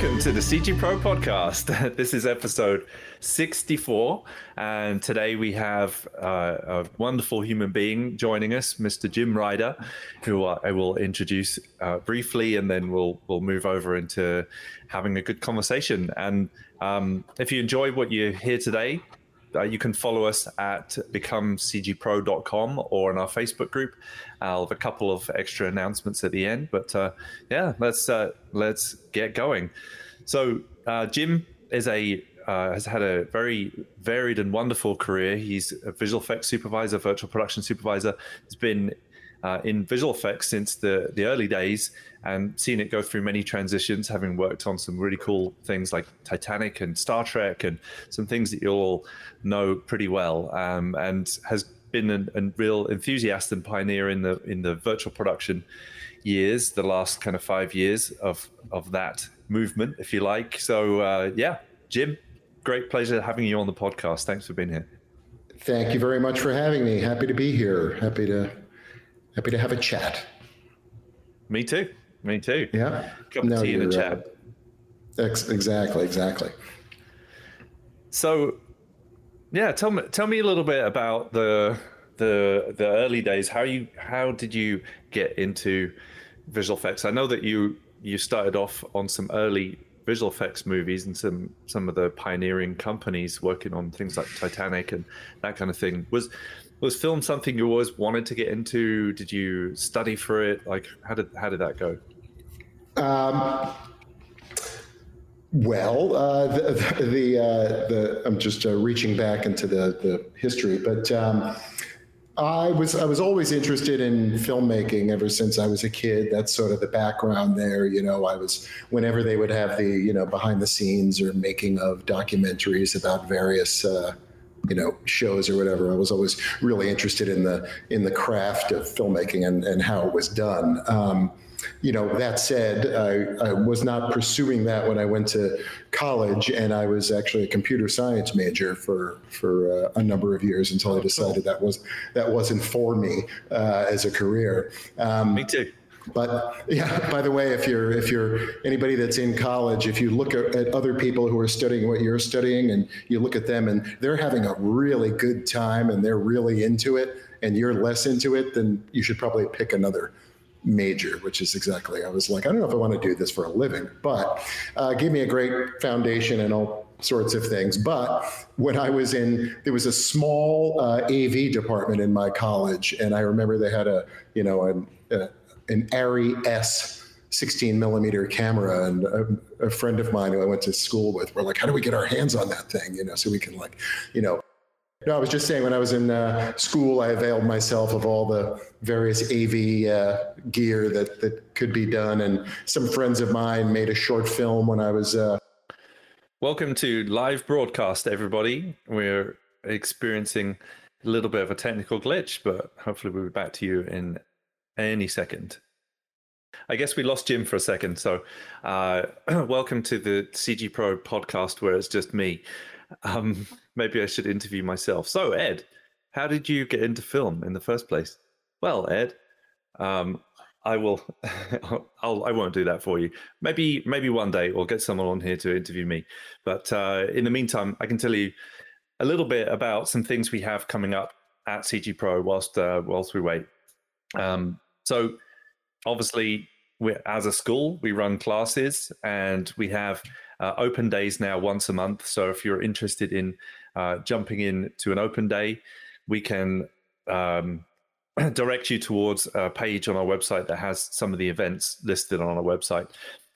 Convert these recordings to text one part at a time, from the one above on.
Welcome to the CG Pro podcast. This is episode 64, and today we have a wonderful human being joining us, Mr. Jim Ryder, who I will introduce briefly, and then we'll move over into having a good conversation. And if you enjoy what you hear today, you can follow us at becomecgpro.com or in our Facebook group. I'll have a couple of extra announcements at the end, but let's get going. So Jim is has had a very varied and wonderful career. He's a visual effects supervisor, virtual production supervisor. He's been in visual effects since the early days and seen it go through many transitions, having worked on some really cool things like Titanic and Star Trek and some things that you'll all know pretty well, and has been a real enthusiast and pioneer in the virtual production years, the last kind of 5 years of that movement, if you like. So Jim, great pleasure having you on the podcast. Thanks for being here. Thank you very much for having me. Happy to be here. Happy to have a chat. Me too. Yeah. Cup of tea and a chat. Exactly. So, yeah, tell me a little bit about the early days. How did you get into visual effects? I know that you started off on some early visual effects movies and some of the pioneering companies working on things like Titanic and that kind of thing. Was film something you always wanted to get into? Did you study for it? Like, how did that go? I'm just reaching back into the history, but I was always interested in filmmaking ever since I was a kid. That's sort of the background there. Whenever they would have the behind the scenes or making of documentaries about various shows or whatever, I was always really interested in the craft of filmmaking and how it was done. That said, I was not pursuing that when I went to college, and I was actually a computer science major for a number of years until I decided that wasn't for me as a career. Me too. But yeah, by the way, if you're anybody that's in college, if you look at other people who are studying what you're studying and you look at them and they're having a really good time and they're really into it and you're less into it, then you should probably pick another major, which is exactly, I was like, I don't know if I want to do this for a living, but gave me a great foundation and all sorts of things. But when I was there was a small AV department in my college, and I remember they had an Arri S 16 millimeter camera, and a friend of mine who I went to school with were like, how do we get our hands on that thing? So we can No, I was just saying, when I was in school, I availed myself of all the various AV gear that could be done. And some friends of mine made a short film when I was... Welcome to live broadcast, everybody. We're experiencing a little bit of a technical glitch, but hopefully we'll be back to you in any second. I guess we lost Jim for a second. So welcome to the CG Pro podcast, where it's just me. Maybe I should interview myself. So, Ed, how did you get into film in the first place? Well, Ed, I will. I won't do that for you. Maybe one day we'll get someone on here to interview me. But in the meantime, I can tell you a little bit about some things we have coming up at CG Pro whilst we wait. So, obviously, as a school, we run classes, and we have open days now once a month. So if you're interested in jumping in to an open day, we can direct you towards a page on our website that has some of the events listed on our website.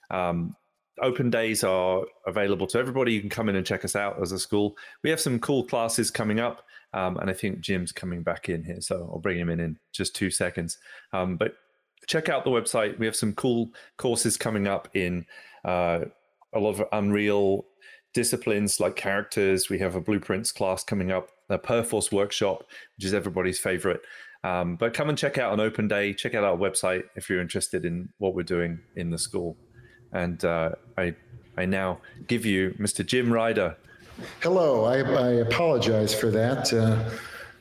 Open days are available to everybody. You can come in and check us out as a school. We have some cool classes coming up, and I think Jim's coming back in here, so I'll bring him in just 2 seconds. But check out the website. We have some cool courses coming up in a lot of Unreal disciplines like characters. We have a blueprints class coming up, a Perforce workshop, which is everybody's favorite. But come and check out an open day. Check out our website if you're interested in what we're doing in the school. And I now give you Mr. Jim Ryder. Hello. I apologize for that.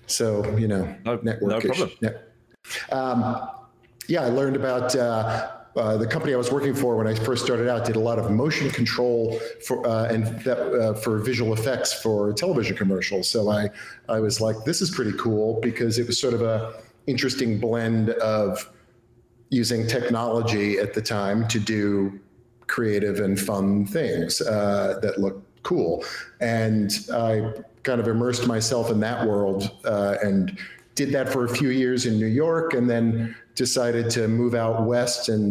No network problem. I learned about the company I was working for when I first started out did a lot of motion control for visual effects for television commercials. So I was like, this is pretty cool, because it was sort of a interesting blend of using technology at the time to do creative and fun things that looked cool. And I kind of immersed myself in that world and did that for a few years in New York, and then decided to move out west and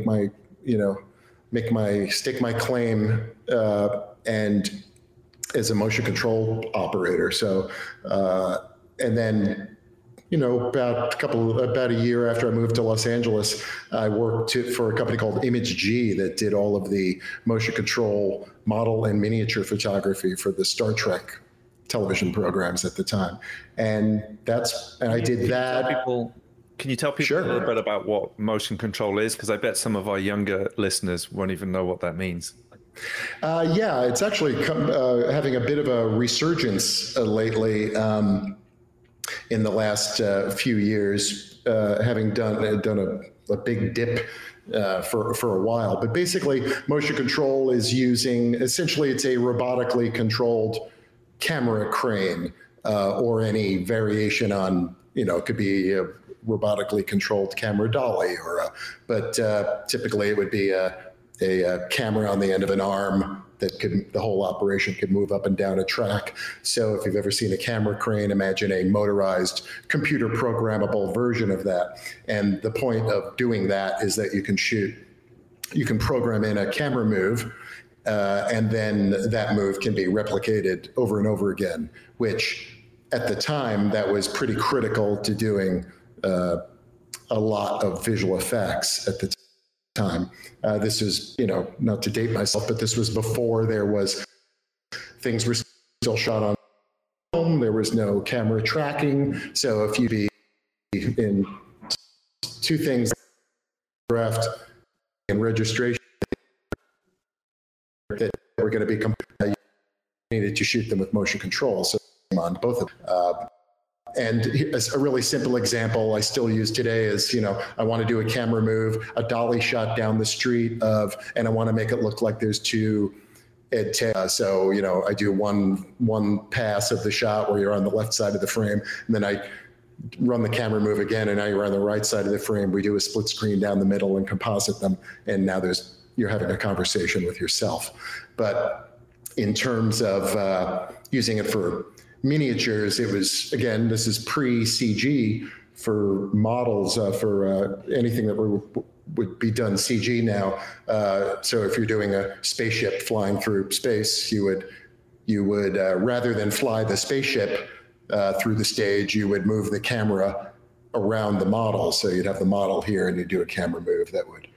stake my claim and as a motion control operator. So and then, about a year after I moved to Los Angeles, I worked for a company called Image G that did all of the motion control model and miniature photography for the Star Trek television programs at the time. And I did that. Can you tell people Sure. a little bit about what motion control is? Because I bet some of our younger listeners won't even know what that means. Yeah, it's actually having a bit of a resurgence lately in the last few years, having done a big dip for a while. But basically, motion control is essentially it's a robotically controlled camera crane or any variation on, it could be a robotically controlled camera dolly, but typically it would be a camera on the end of an arm that the whole operation could move up and down a track. So if you've ever seen a camera crane, imagine a motorized computer programmable version of that. And the point of doing that is that you can program in a camera move, and then that move can be replicated over and over again, which at the time that was pretty critical to doing a lot of visual effects at the time. This is, not to date myself, but this was before things were still shot on film. There was no camera tracking. So if you be in two things, draft and registration, that were going to be you needed to shoot them with motion control. So on both of them. And a really simple example I still use today is, I want to do a camera move, a dolly shot down the street and I want to make it look like there's two so, I do one pass of the shot where you're on the left side of the frame, and then I run the camera move again, and now you're on the right side of the frame. We do a split screen down the middle and composite them, and now you're having a conversation with yourself. But in terms of using it for miniatures, it was, again, this is pre-CG for models, for anything that would be done CG now. So if you're doing a spaceship flying through space, you would rather than fly the spaceship through the stage, you would move the camera around the model. So you'd have the model here, and you do a camera move that would,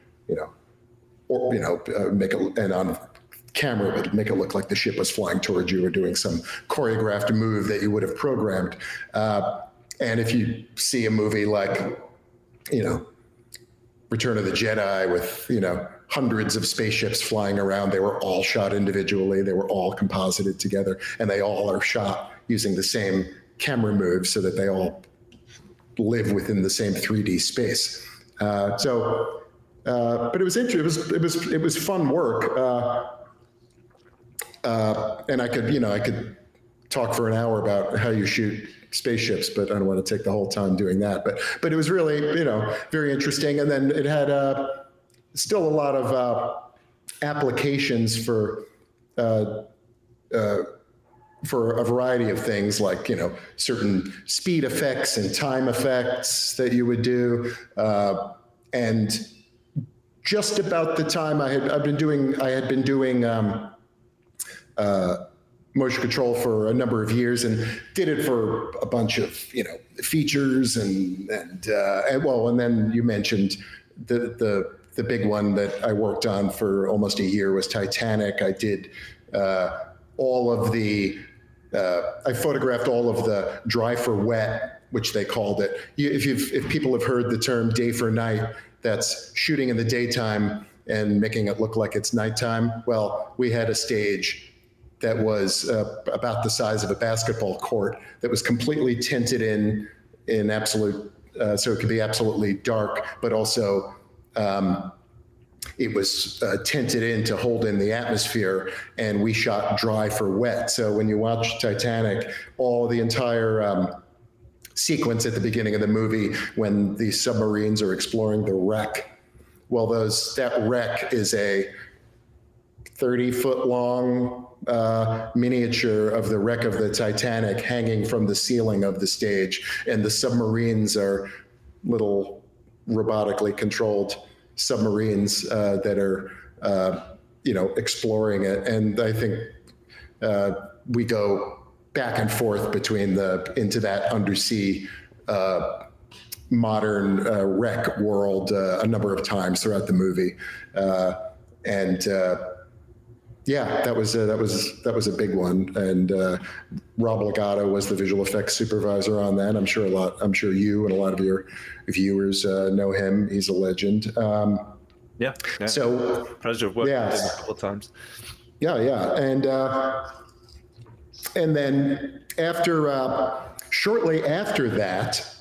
make it, and on camera would make it look like the ship was flying towards you or doing some choreographed move that you would have programmed. And if you see a movie like, Return of the Jedi with, hundreds of spaceships flying around, they were all shot individually, they were all composited together, and they all are shot using the same camera moves so that they all live within the same 3D space. But it was interesting. It was fun work. And I could talk for an hour about how you shoot spaceships, but I don't want to take the whole time doing that. But it was really, very interesting. And then it had still a lot of applications for a variety of things, like, certain speed effects and time effects that you would do. And just about the time I had been doing motion control for a number of years, and did it for a bunch of features and then you mentioned the big one that I worked on for almost a year was Titanic. I did all of the I photographed all of the dry for wet, which they called it. If people have heard the term day for night, that's shooting in the daytime and making it look like it's nighttime. Well, we had a stage that was about the size of a basketball court that was completely tinted in absolute, so it could be absolutely dark, but also it was tinted in to hold in the atmosphere, and we shot dry for wet. So when you watch Titanic, the entire sequence at the beginning of the movie when the submarines are exploring the wreck, well, that wreck is a 30-foot long miniature of the wreck of the Titanic hanging from the ceiling of the stage, and the submarines are little robotically controlled submarines that are, exploring it. And I think we go back and forth between into that undersea modern wreck world a number of times throughout the movie, yeah, that was a big one. And Rob Legato was the visual effects supervisor on that. I'm sure you and a lot of your viewers know him. He's a legend. Yeah. So pleasure of working with him a couple of times. Yeah, and then shortly after that,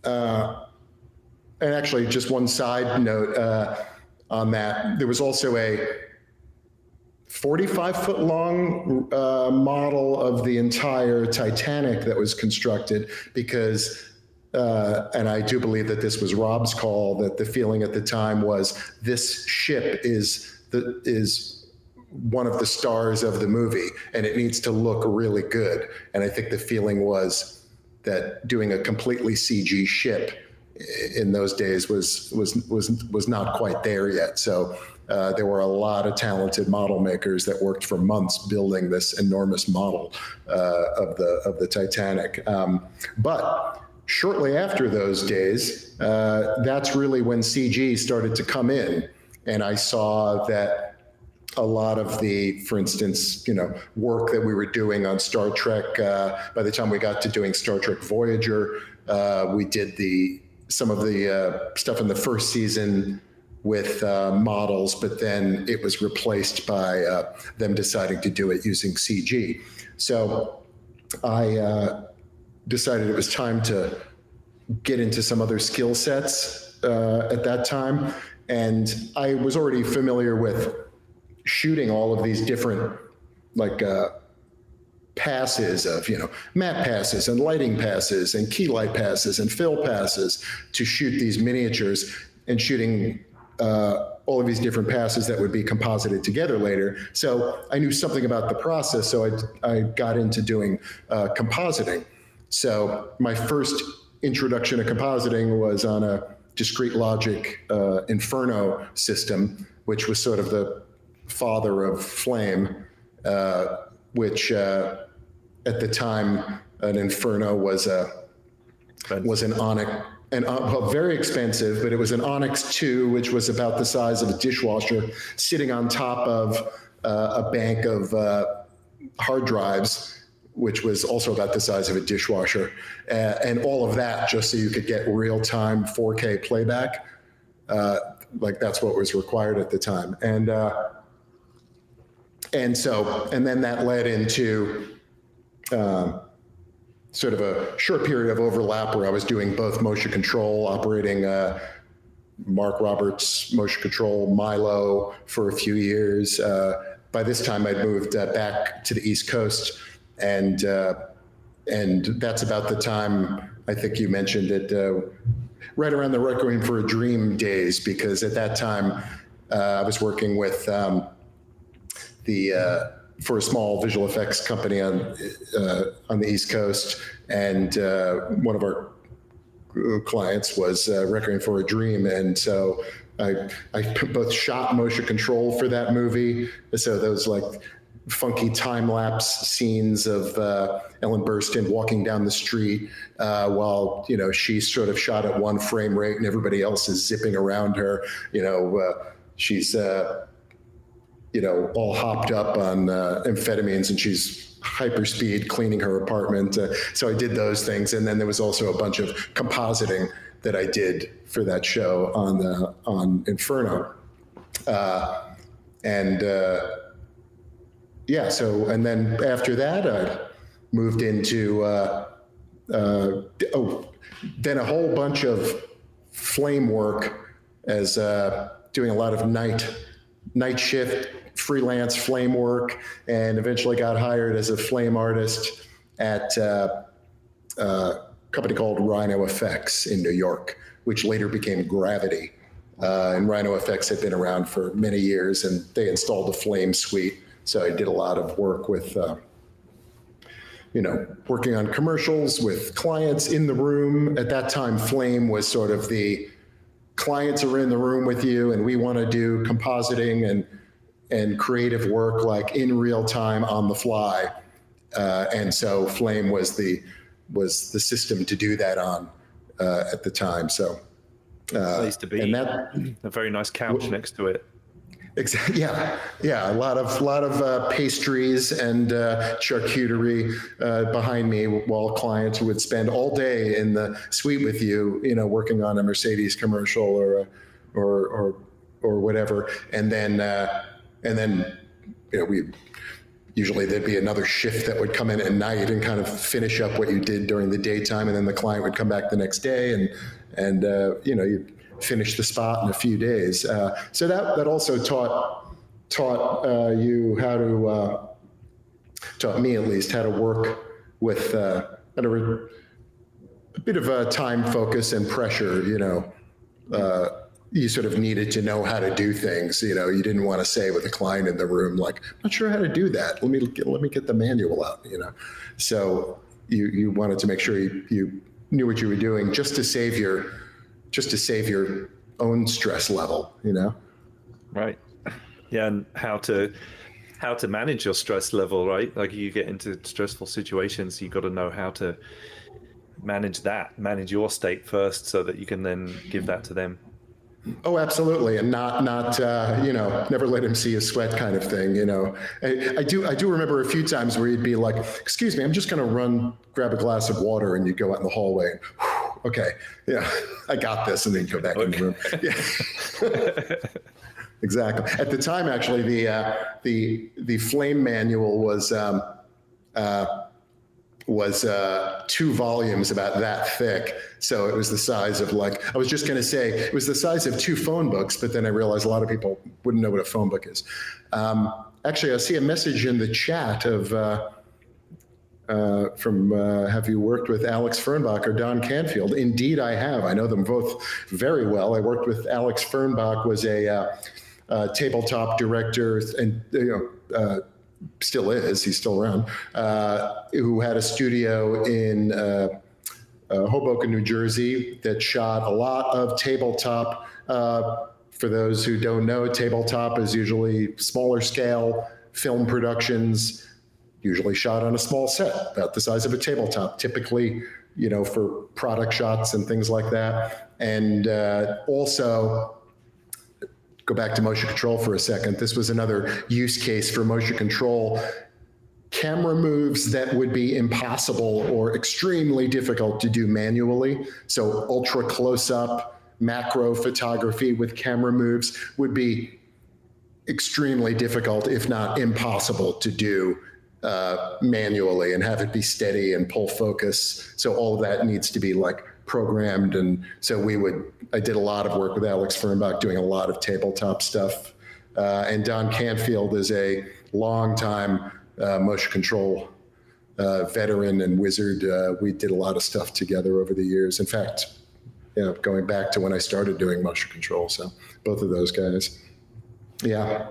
and actually just one side note on that, there was also a 45-foot long model of the entire Titanic that was constructed because, and I do believe that this was Rob's call, that the feeling at the time was this ship is one of the stars of the movie and it needs to look really good. And I think the feeling was that doing a completely CG ship in those days was not quite there yet. So there were a lot of talented model makers that worked for months building this enormous model of the Titanic. But shortly after those days, that's really when CG started to come in, and I saw that a lot of the, for instance, work that we were doing on Star Trek. By the time we got to doing Star Trek Voyager, we did some of the stuff in the first season with models, but then it was replaced by them deciding to do it using CG. So I decided it was time to get into some other skill sets at that time. And I was already familiar with shooting all of these different passes of, matte passes and lighting passes and key light passes and fill passes to shoot these miniatures, and shooting all of these different passes that would be composited together later. So I knew something about the process, so I got into doing compositing. So my first introduction to compositing was on a discrete logic Inferno system, which was sort of the father of Flame, which at the time an Inferno was an Onyx. Very expensive, but it was an Onyx 2, which was about the size of a dishwasher, sitting on top of a bank of hard drives, which was also about the size of a dishwasher, and all of that just so you could get real-time 4K playback. That's what was required at the time, and then that led into sort of a short period of overlap where I was doing both motion control, operating Mark Roberts motion control Milo for a few years. By this time, I'd moved back to the East Coast, and that's about the time I think you mentioned it, right around the Requiem for a Dream days, because at that time I was working with for a small visual effects company on the East Coast, and one of our clients was Requiem for a Dream, and so I both shot motion control for that movie. So those funky time lapse scenes of Ellen Burstyn walking down the street while she's sort of shot at one frame rate and everybody else is zipping around her. She's all hopped up on amphetamines, and she's hyperspeed cleaning her apartment. So I did those things. And then there was also a bunch of compositing that I did for that show on Inferno. And then after that, I moved into, then a whole bunch of flame work as doing a lot of night shift freelance flame work, and eventually got hired as a flame artist at a company called Rhino Effects in New York, which later became Gravity. And Rhino Effects had been around for many years, and they installed a flame suite. So I did a lot of work with, working on commercials with clients in the room. At that time, flame was sort of the clients are in the room with you, and we want to do compositing and creative work like in real time on the fly. And so flame was the system to do that on at the time. So place to be, and that, a very nice couch next to it. Exactly. Yeah. A lot of pastries and charcuterie behind me, while clients would spend all day in the suite with you, working on a Mercedes commercial or whatever, and then we usually there'd be another shift that would come in at night and kind of finish up what you did during the daytime, and then the client would come back the next day and you finish the spot in a few days. So that also taught you how to, taught me at least, how to work with a bit of a time focus and pressure. You sort of needed to know how to do things. You didn't want to say with a client in the room, like, I'm not sure how to do that. Let me get the manual out. So you wanted to make sure you knew what you were doing, just to save your own stress level, Right. Yeah. And how to manage your stress level, right? Like, you get into stressful situations, you got to know how to manage your state first, so that you can then give that to them. Oh, absolutely. And not never let him see you sweat kind of thing. I do remember a few times where you'd be like, excuse me, I'm just going to grab a glass of water, and you'd go out in the hallway and, okay, yeah, I got this, and then go back in the room. Yeah. Exactly. At the time, actually, the flame manual was 2 volumes, about that thick. So it was the size of, like, I was just going to say it was the size of 2 phone books, but then I realized a lot of people wouldn't know what a phone book is. Actually, I see a message in the chat of from have you worked with Alex Fernbach or Don Canfield? Indeed, I have. I know them both very well. I worked with Alex Fernbach, was a tabletop director, and still is. He's still around. Who had a studio in Hoboken, New Jersey, that shot a lot of tabletop. For those who don't know, tabletop is usually smaller scale film productions, usually shot on a small set, about the size of a tabletop, typically, for product shots and things like that. And also, go back to motion control for a second. This was another use case for motion control. Camera moves that would be impossible or extremely difficult to do manually. So ultra close-up macro photography with camera moves would be extremely difficult, if not impossible, to do manually and have it be steady and pull focus. So all of that needs to be like programmed. And so I did a lot of work with Alex Fernbach doing a lot of tabletop stuff. And Don Canfield is a long-time motion control veteran and wizard. We did a lot of stuff together over the years. In fact, going back to when I started doing motion control. So both of those guys. Yeah.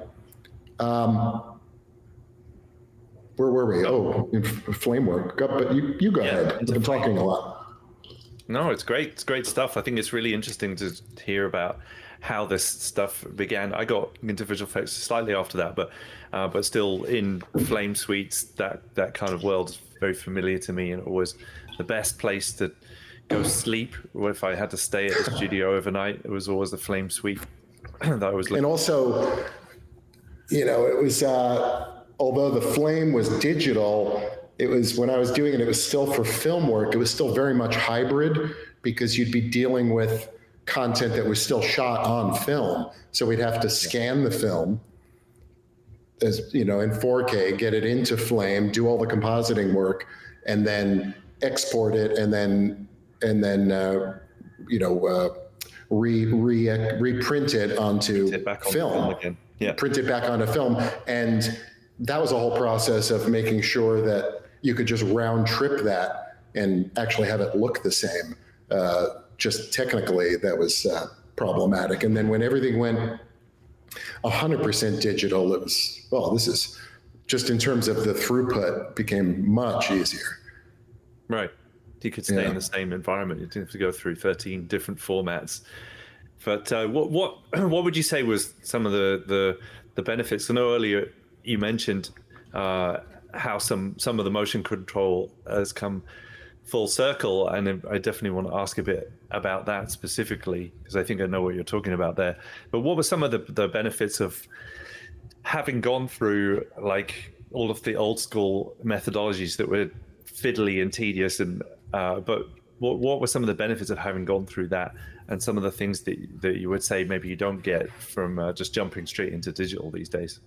Where were we? Oh, flame work. But you go ahead. I've been talking a lot. No, it's great. It's great stuff. I think it's really interesting to hear about how this stuff began. I got into visual effects slightly after that, but still in flame suites, that kind of world is very familiar to me, and always the best place to go sleep. Or if I had to stay at the studio overnight, it was always the flame suite that I was looking. And also, it was although the flame was digital, it was, when I was doing it, it was still for film work. It was still very much hybrid, because you'd be dealing with content that was still shot on film. So we'd have to scan the film as, in 4K, get it into flame, do all the compositing work, and then export it, and then reprint it onto film again. Yeah. Print it back onto film. And that was a whole process of making sure that you could just round trip that and actually have it look the same. Just technically, that was problematic. And then when everything went 100% digital, it was, well, this is just in terms of the throughput became much easier. Right. You could stay in the same environment. You didn't have to go through 13 different formats. But what would you say was some of the benefits? I know earlier you mentioned how some of the motion control has come full circle, and I definitely want to ask a bit about that specifically, because I think I know what you're talking about there. But what were some of the benefits of having gone through like all of the old school methodologies that were fiddly and tedious, and but what were some of the benefits of having gone through that, and some of the things that you would say maybe you don't get from just jumping straight into digital these days?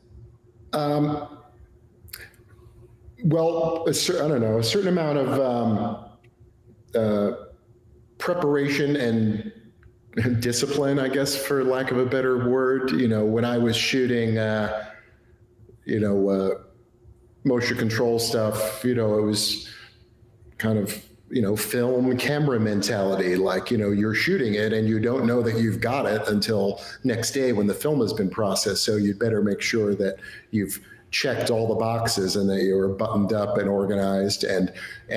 Well, I don't know, a certain amount of preparation and discipline, I guess, for lack of a better word. You know, when I was shooting, motion control stuff, it was kind of, film camera mentality. Like, you're shooting it and you don't know that you've got it until next day when the film has been processed. So you'd better make sure that you've checked all the boxes and that you're buttoned up and organized. And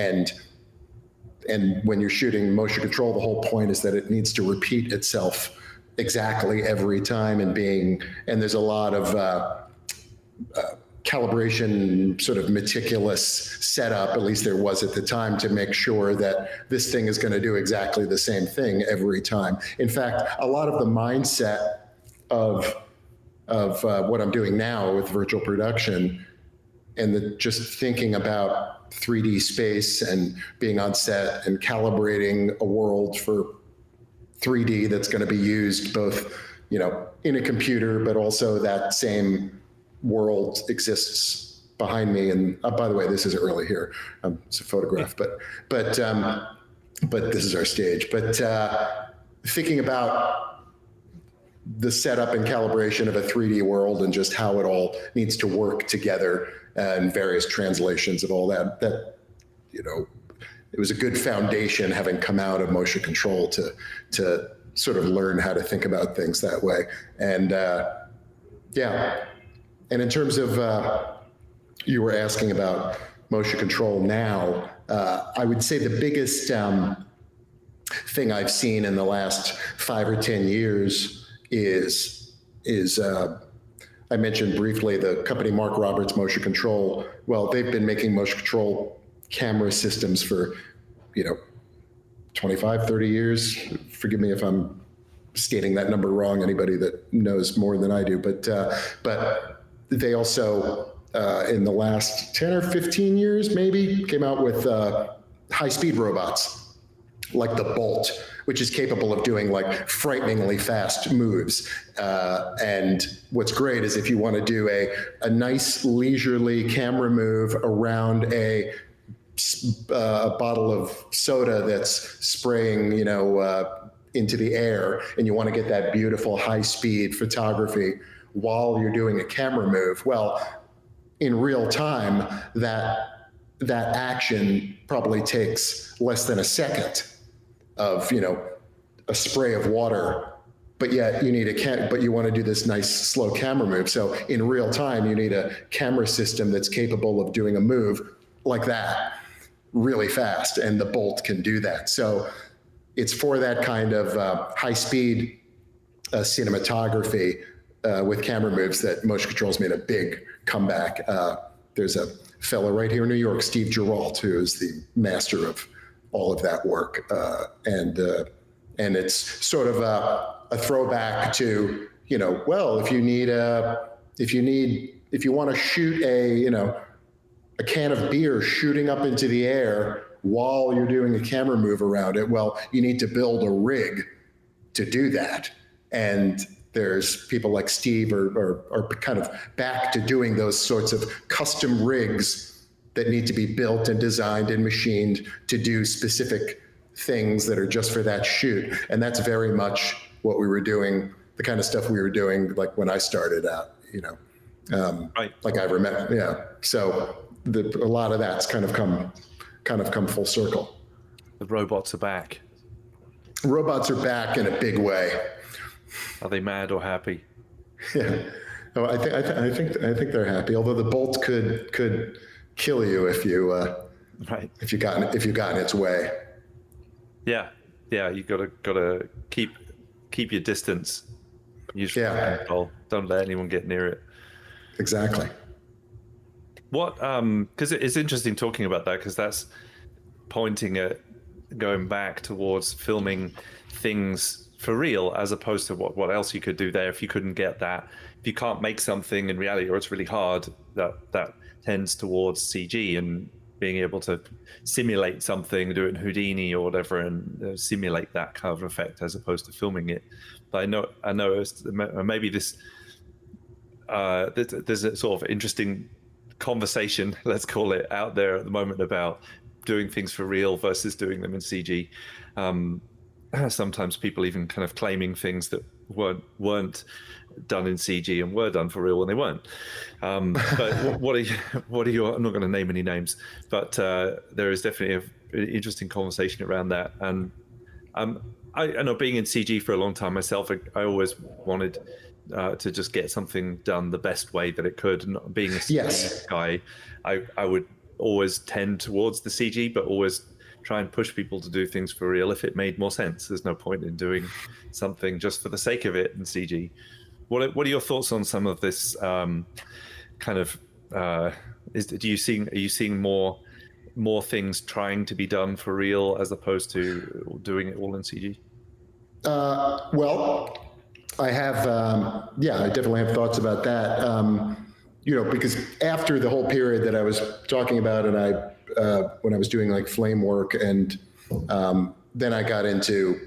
when you're shooting motion control, the whole point is that it needs to repeat itself exactly every time, and there's a lot of calibration, sort of meticulous setup, at least there was at the time, to make sure that this thing is going to do exactly the same thing every time. In fact, a lot of the mindset of what I'm doing now with virtual production, and just thinking about 3D space and being on set and calibrating a world for 3D that's going to be used both, in a computer, but also that same world exists behind me. And by the way, this isn't really here. It's a photograph, but this is our stage. But thinking about the setup and calibration of a 3D world and just how it all needs to work together, and various translations of all that, it was a good foundation having come out of motion control to sort of learn how to think about things that way. And and in terms of, you were asking about motion control now, I would say the biggest thing I've seen in the last 5 or 10 years is I mentioned briefly the company Mark Roberts Motion Control. Well, they've been making motion control camera systems for, 25, 30 years. Forgive me if I'm stating that number wrong, anybody that knows more than I do. But they also, in the last 10 or 15 years, maybe, came out with high-speed robots like the Bolt, which is capable of doing like frighteningly fast moves. And what's great is if you want to do a nice leisurely camera move around a bottle of soda that's spraying, into the air, and you want to get that beautiful high-speed photography while you're doing a camera move, well, in real time, that action probably takes less than a second of, a spray of water, but yet you need but you want to do this nice slow camera move. So in real time, you need a camera system that's capable of doing a move like that really fast, and the Bolt can do that. So it's for that kind of high-speed cinematography with camera moves that motion control's made a big comeback. There's a fellow right here in New York, Steve Geralt, who is the master of all of that work. And it's sort of a throwback to, well, if you want to shoot a can of beer shooting up into the air while you're doing a camera move around it, well, you need to build a rig to do that. And there's people like Steve are kind of back to doing those sorts of custom rigs that need to be built and designed and machined to do specific things that are just for that shoot. And that's very much what we were doing, the kind of stuff we were doing, like when I started out, Right. like I remember. Yeah. So a lot of that's kind of come full circle. The robots are back. Robots are back in a big way. Are they mad or happy? Yeah. No, I think they're happy. Although the bolt could kill you if you got in its way. Yeah. You gotta keep your distance. Use control. Don't let anyone get near it. Exactly. What? Because it's interesting talking about that, because that's pointing at going back towards filming things for real, as opposed to what else you could do there if you couldn't get that. If you can't make something in reality, or it's really hard, that tends towards CG and being able to simulate something, do it in Houdini or whatever, and simulate that kind of effect as opposed to filming it. But I know maybe there's a sort of interesting conversation, let's call it, out there at the moment about doing things for real versus doing them in CG. Sometimes people even kind of claiming things that weren't done in CG and were done for real when they weren't. But what are your? I'm not going to name any names, but there is definitely an interesting conversation around that. And I know, being in CG for a long time myself, I always wanted to just get something done the best way that it could. And being a CG guy, I would always tend towards the CG, but always try and push people to do things for real if it made more sense. There's no point in doing something just for the sake of it in CG. What are your thoughts on some of this kind of? Are you seeing more things trying to be done for real as opposed to doing it all in CG? Well, I have. I definitely have thoughts about that. Because after the whole period that I was talking about, and when I was doing like flame work, and then I got into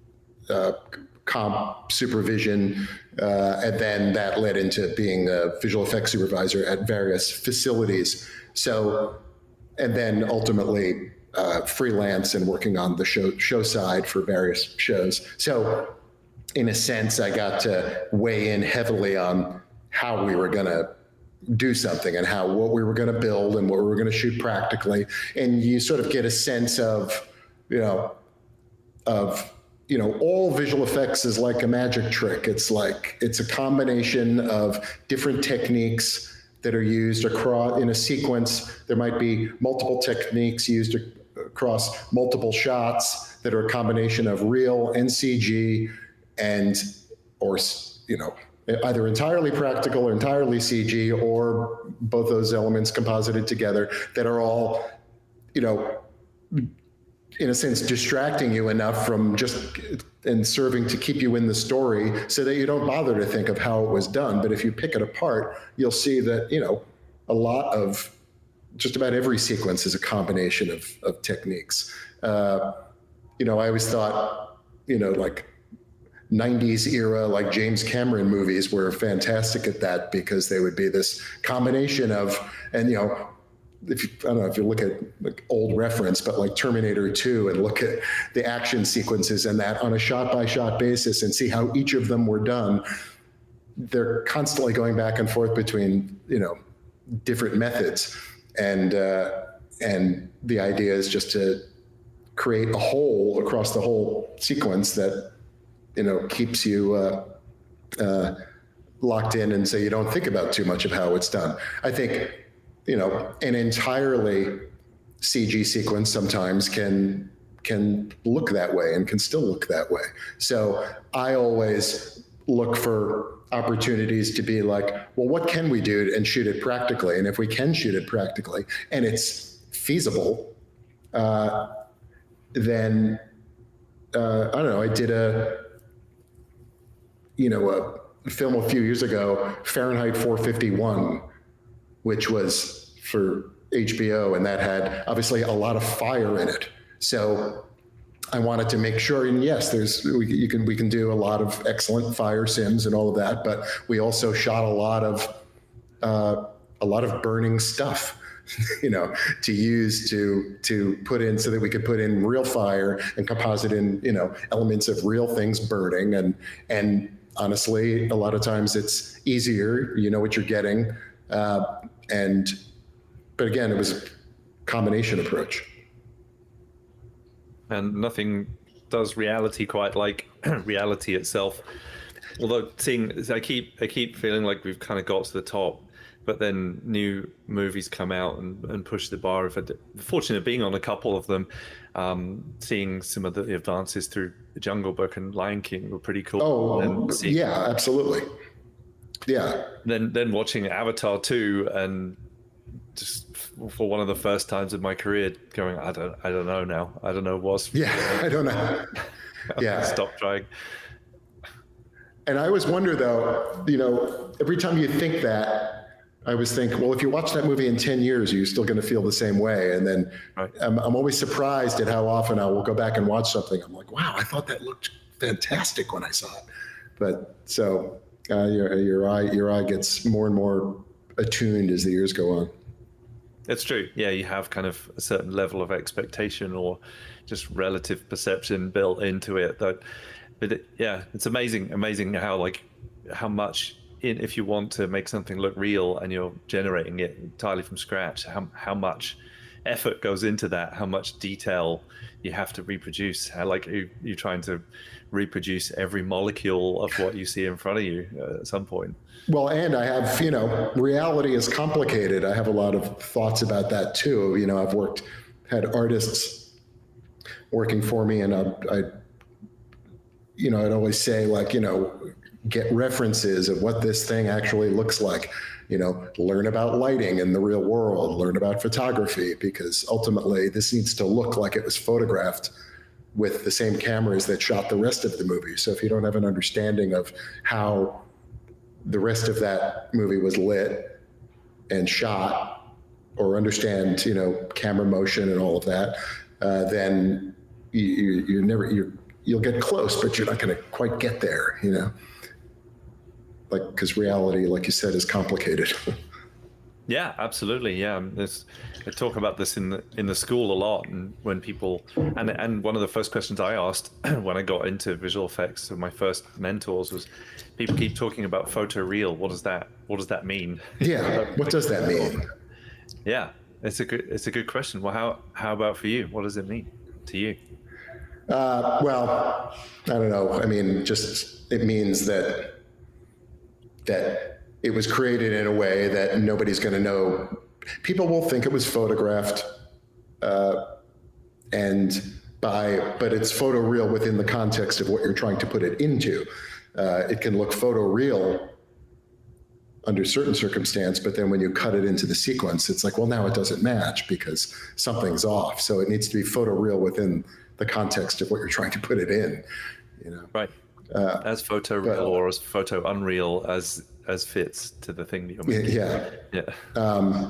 comp supervision, and then that led into being a visual effects supervisor at various facilities. So, and then ultimately freelance and working on the show side for various shows. So, in a sense, I got to weigh in heavily on how we were going to do something and what we were going to build and what we were going to shoot practically. And you sort of get a sense of, all visual effects is like a magic trick. It's a combination of different techniques that are used across in a sequence. There might be multiple techniques used across multiple shots that are a combination of real and CG, or either entirely practical or entirely CG, or both those elements composited together, that are all, in a sense, distracting you enough from and serving to keep you in the story so that you don't bother to think of how it was done. But if you pick it apart, you'll see that, a lot of just about every sequence is a combination of techniques. I always thought, like 90s era, like James Cameron movies were fantastic at that, because they would be this combination of, and I don't know if you look at like old reference, but like Terminator 2, and look at the action sequences and that on a shot by shot basis and see how each of them were done. They're constantly going back and forth between, different methods. And the idea is just to create a whole across the whole sequence that, keeps you locked in, and so you don't think about too much of how it's done. I think, an entirely CG sequence sometimes can look that way and can still look that way. So I always look for opportunities to be like, well, what can we do and shoot it practically? And if we can shoot it practically and it's feasible, then I don't know. I did a film a few years ago, Fahrenheit 451, which was for HBO, and that had obviously a lot of fire in it. So I wanted to make sure, and yes, we can do a lot of excellent fire sims and all of that, but we also shot a lot of burning stuff. to use to put in so that we could put in real fire and composite in, elements of real things burning. And honestly, a lot of times it's easier, you know what you're getting. But again, it was a combination approach. And nothing does reality quite like reality itself. Although I keep feeling like we've kind of got to the top, but then new movies come out and push the bar. Fortunate being on a couple of them, seeing some of the advances through The Jungle Book and Lion King were pretty cool. Oh, yeah, absolutely. Yeah. Then watching Avatar 2 and just for one of the first times in my career going, I don't know now. I don't know what's. Yeah, I don't know. Yeah. Stop trying. And I always wonder, though, every time you think that, I always think, well, if you watch that movie in 10 years, are you still going to feel the same way? And then right. I'm always surprised at how often I will go back and watch something. I'm like, wow, I thought that looked fantastic when I saw it. But so your eye gets more and more attuned as the years go on. It's true. Yeah, you have kind of a certain level of expectation or just relative perception built into it. But it's amazing how much if you want to make something look real and you're generating it entirely from scratch, how much effort goes into that, how much detail you have to reproduce, how you're trying to reproduce every molecule of what you see in front of you at some point. Well, and I have, reality is complicated. I have a lot of thoughts about that too. I've had artists working for me, and I'd always say, get references of what this thing actually looks like, learn about lighting in the real world, learn about photography, because ultimately this needs to look like it was photographed with the same cameras that shot the rest of the movie. So if you don't have an understanding of how the rest of that movie was lit and shot, or understand, camera motion and all of that, then you'll get close, but you're not going to quite get there, because reality, like you said, is complicated. Yeah, absolutely. Yeah, I talk about this in the school a lot, and when people and one of the first questions I asked when I got into visual effects of my first mentors was, people keep talking about photoreal. What does that mean? Yeah, what does that mean? Yeah, it's a good question. Well, how about for you? What does it mean to you? Well, I don't know. I mean, it means that it was created in a way that nobody's going to know. People will think it was photographed, but it's photoreal within the context of what you're trying to put it into. It can look photoreal under certain circumstance, but then when you cut it into the sequence, it's like, well, now it doesn't match because something's off. So it needs to be photoreal within the context of what you're trying to put it in. Right. As photoreal or as photo unreal as fits to the thing that you're making. Yeah.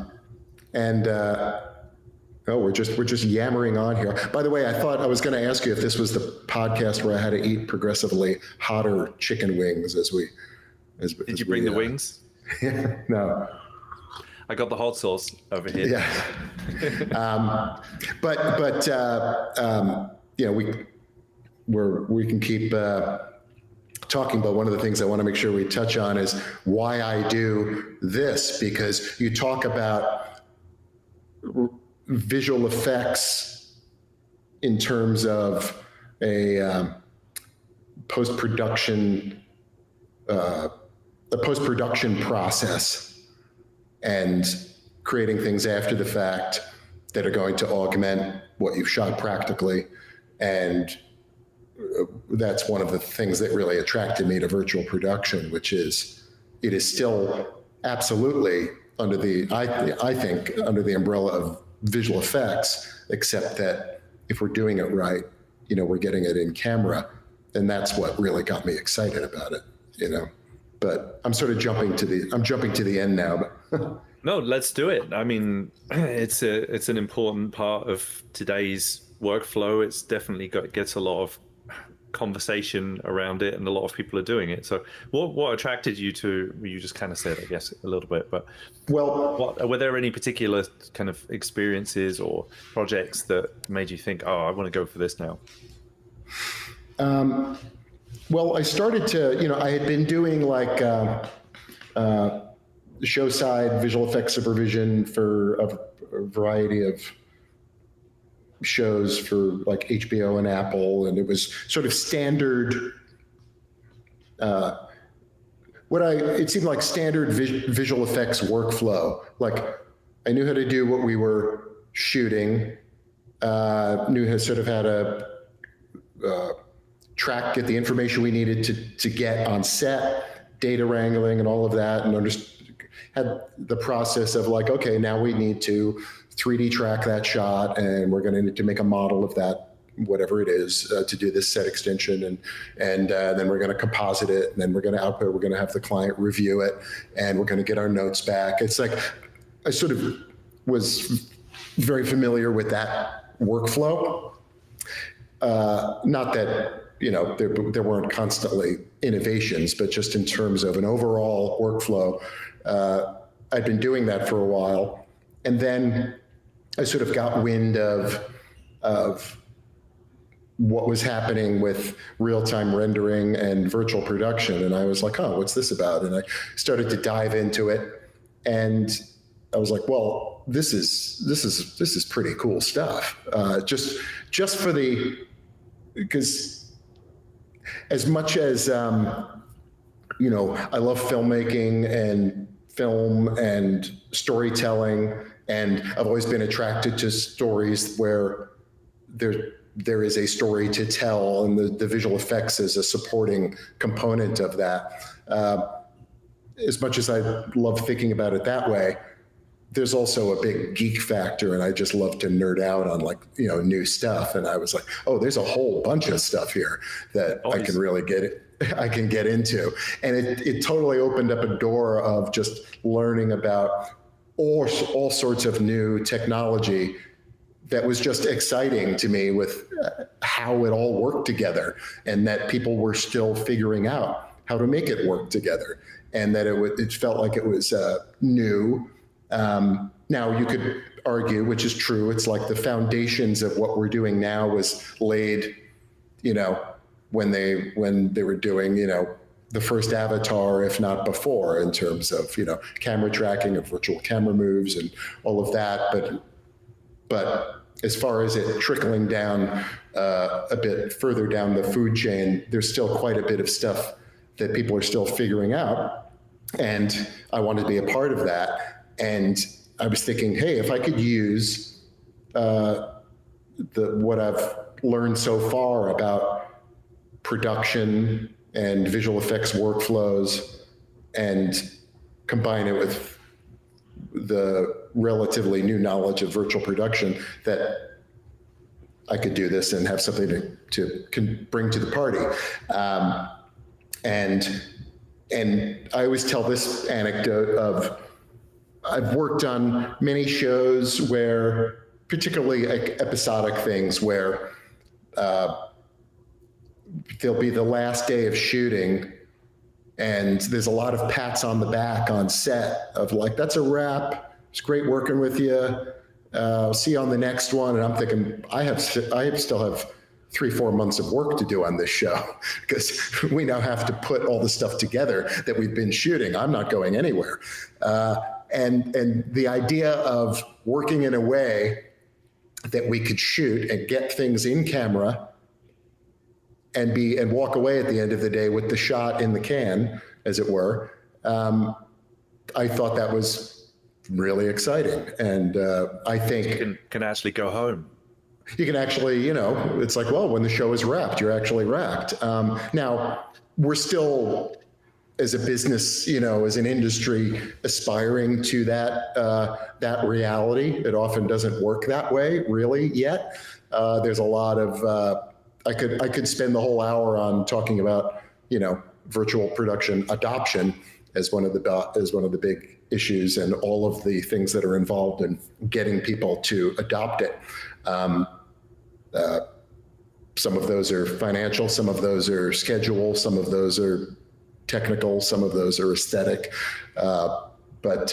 We're just yammering on here. By the way, I thought I was going to ask you if this was the podcast where I had to eat progressively hotter chicken wings Did you bring the wings? No. I got the hot sauce over here. Yeah. We can keep talking, but one of the things I want to make sure we touch on is why I do this, because you talk about visual effects in terms of a post-production process and creating things after the fact that are going to augment what you've shot practically. And that's one of the things that really attracted me to virtual production, which is it is still absolutely under the umbrella of visual effects, except that if we're doing it right, we're getting it in camera. And that's what really got me excited about it, but I'm sort of jumping to the end now, but no, let's do it. I mean, it's an important part of today's workflow. It's definitely gets a lot of conversation around it, and a lot of people are doing it. So what attracted you to, you just kind of said, I guess, a little bit, but were there any particular kind of experiences or projects that made you think, oh, I want to go for this now? Well, I started to, I had been doing like show side visual effects supervision for a variety of shows for like HBO and Apple, and it was sort of standard. It seemed like standard visual effects workflow. Like I knew how to do what we were shooting, knew how sort of how to get the information we needed to get on set, data wrangling and all of that, and had the process of like, okay, now we need to 3D track that shot, and we're going to need to make a model of that, whatever it is, to do this set extension, and then we're going to composite it, and then we're going to output. We're going to have the client review it, and we're going to get our notes back. It's like I sort of was very familiar with that workflow. Not that there weren't constantly innovations, but just in terms of an overall workflow, I'd been doing that for a while, and then I sort of got wind of what was happening with real-time rendering and virtual production, and I was like, oh, what's this about? And I started to dive into it, and I was like, well, this is pretty cool stuff. Just for because as much as I love filmmaking and film and storytelling, and I've always been attracted to stories where there is a story to tell, and the visual effects is a supporting component of that. As much as I love thinking about it that way, there's also a big geek factor, and I just love to nerd out on new stuff. And I was like, oh, there's a whole bunch of stuff here that I can really get into. And it totally opened up a door of just learning about all sorts of new technology that was just exciting to me, with how it all worked together, and that people were still figuring out how to make it work together, and that it felt like it was new. Now you could argue, which is true, it's like the foundations of what we're doing now was laid, when they were doing, the first Avatar, if not before, in terms of, camera tracking and virtual camera moves and all of that. But as far as it trickling down a bit further down the food chain, there's still quite a bit of stuff that people are still figuring out. And I wanted to be a part of that. And I was thinking, hey, if I could use what I've learned so far about production and visual effects workflows and combine it with the relatively new knowledge of virtual production, that I could do this and have something to bring to the party. And I always tell this anecdote of, I've worked on many shows where, particularly episodic things, where there'll be the last day of shooting, and there's a lot of pats on the back on set of like, that's a wrap. It's great working with you. See you on the next one. And I'm thinking, I still have 3-4 months of work to do on this show, because we now have to put all the stuff together that we've been shooting. I'm not going anywhere. And the idea of working in a way that we could shoot and get things in camera and walk away at the end of the day with the shot in the can, as it were, I thought that was really exciting. And I think you can actually go home. You can actually, it's like, well, when the show is wrapped, you're actually wrapped. Now, we're still, as a business, as an industry, aspiring to that reality. It often doesn't work that way, really, yet. There's a lot of I could spend the whole hour on talking about, virtual production adoption as one of the big issues, and all of the things that are involved in getting people to adopt it. some of those are financial, some of those are schedule, some of those are technical, some of those are aesthetic. But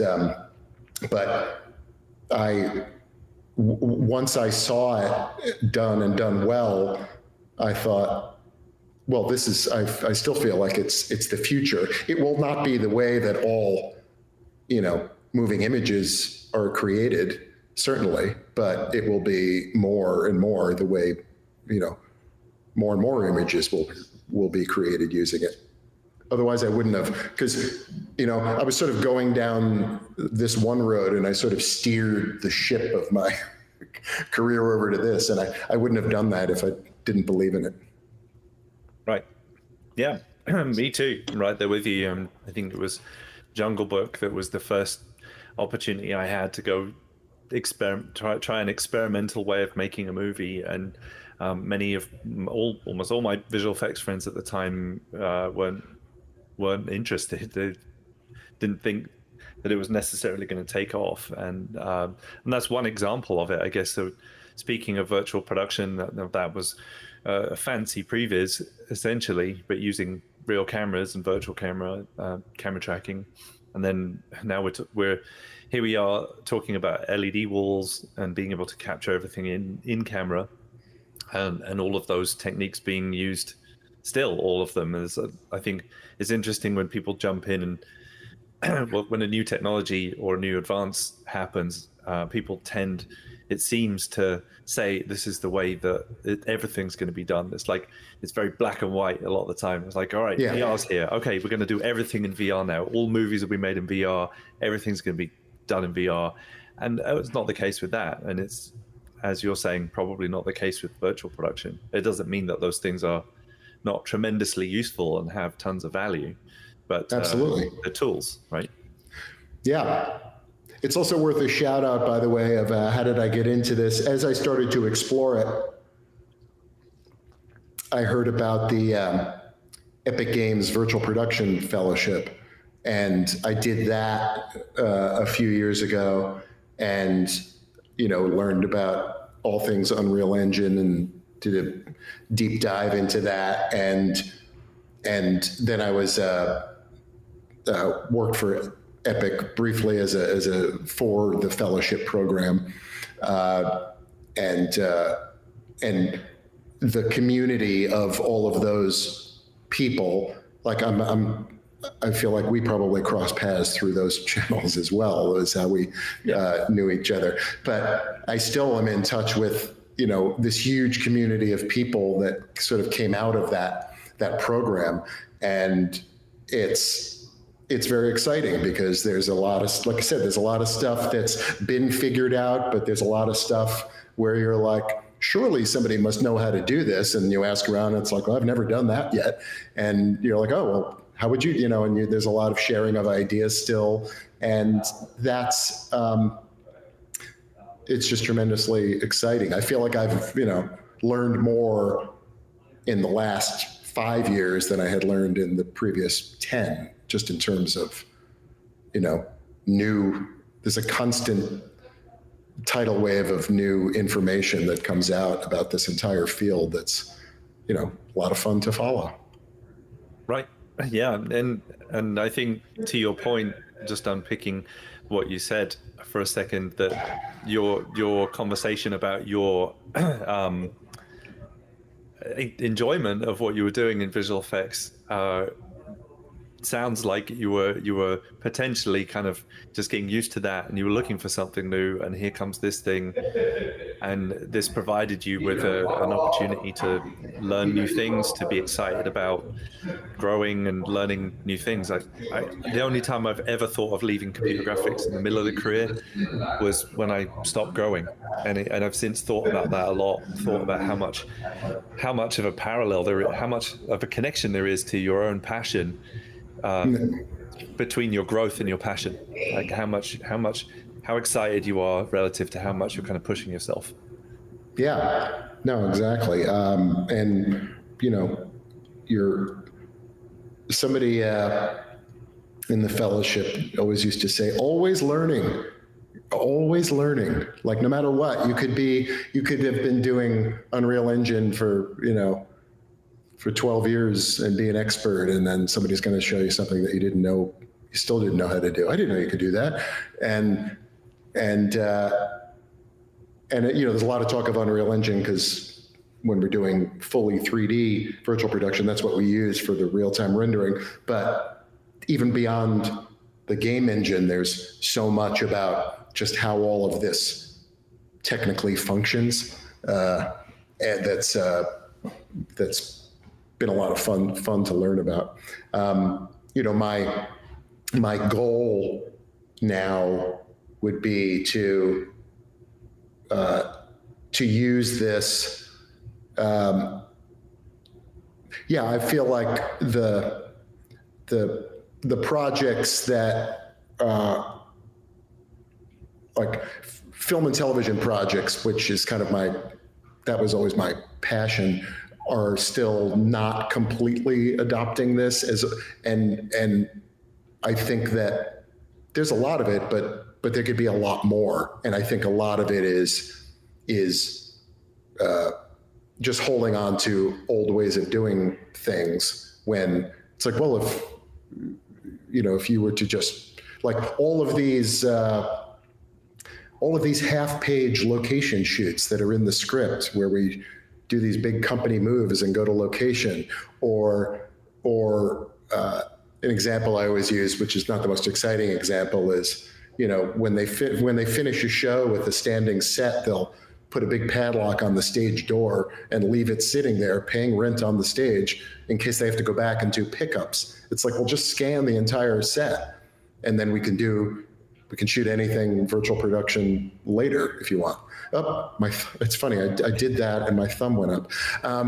once I saw it done and done well, I thought, well, this is, I still feel like it's the future. It will not be the way that all, moving images are created, certainly, but it will be more and more the way, more and more images will be created using it. Otherwise I wouldn't have, because, I was sort of going down this one road and I sort of steered the ship of my career over to this. And I wouldn't have done that if I didn't believe in it. Right. Yeah, me too. I'm right there with you. I think it was Jungle Book that was the first opportunity I had to go try an experimental way of making a movie. And almost all my visual effects friends at the time weren't interested. They didn't think that it was necessarily going to take off, and that's one example of it, I guess. So, speaking of virtual production, that was a fancy previs essentially, but using real cameras and virtual camera tracking. And then now we're here. We are talking about LED walls and being able to capture everything in camera, and all of those techniques being used. Still, all of them is. I think it's interesting when people jump in and when a new technology or a new advance happens, people tend, it seems, to say this is the way that everything's going to be done. It's like it's very black and white a lot of the time. It's like, all right, VR's here. Okay, we're going to do everything in VR now. All movies will be made in VR. Everything's going to be done in VR, and it's not the case with that. And it's, as you're saying, probably not the case with virtual production. It doesn't mean that those things are not tremendously useful and have tons of value, but absolutely, the tools, right? Yeah. It's also worth a shout out, by the way, of how did I get into this? As I started to explore it, I heard about the Epic Games Virtual Production Fellowship, and I did that a few years ago, and learned about all things Unreal Engine and did a deep dive into that, and then I was worked for Epic briefly as a for the fellowship program, and the community of all of those people. Like I feel like we probably crossed paths through those channels as well. Is how we knew each other. But I still am in touch with this huge community of people that sort of came out of that program, and it's very exciting because there's a lot of, like I said, there's a lot of stuff that's been figured out, but there's a lot of stuff where you're like, surely somebody must know how to do this. And you ask around and it's like, well, I've never done that yet. And you're like, oh, well, how would you, and there's a lot of sharing of ideas still. And that's, it's just tremendously exciting. I feel like I've, learned more in the last 5 years than I had learned in the previous 10. Just in terms of, there's a constant tidal wave of new information that comes out about this entire field that's, a lot of fun to follow. Right. Yeah. And I think, to your point, just unpicking what you said for a second, that your conversation about your enjoyment of what you were doing in visual effects sounds like you were potentially kind of just getting used to that, and you were looking for something new, and here comes this thing, and this provided you with an opportunity to learn new things, to be excited about growing and learning new things. The only time I've ever thought of leaving computer graphics in the middle of the career was when I stopped growing, and I've since thought about that a lot. Thought about how much of a parallel how much of a connection there is to your own passion. Between your growth and your passion, like how excited you are relative to how much you're kind of pushing yourself. Yeah, no, exactly. And you're somebody in the fellowship always used to say, always learning, always learning. Like no matter what, you could have been doing Unreal Engine for, for 12 years and be an expert, and then somebody's going to show you something that you still didn't know how to do. I didn't know you could do that. And there's a lot of talk of Unreal Engine because when we're doing fully 3D virtual production, that's what we use for the real-time rendering. But even beyond the game engine, there's so much about just how all of this technically functions, and that's been a lot of fun to learn about. My goal now would be to use this. I feel like the projects that like film and television projects, which is kind of that was always my passion, are still not completely adopting this and I think that there's a lot of it, but there could be a lot more. And I think a lot of it is just holding on to old ways of doing things, when it's like, well, if you were to just like all of these half-page location shoots that are in the script where we do these big company moves and go to location, or an example I always use, which is not the most exciting example, is, when they finish a show with a standing set, they'll put a big padlock on the stage door and leave it sitting there paying rent on the stage in case they have to go back and do pickups. It's like, well, just scan the entire set and then we can shoot anything virtual production later if you want. It's funny. I did that and my thumb went up.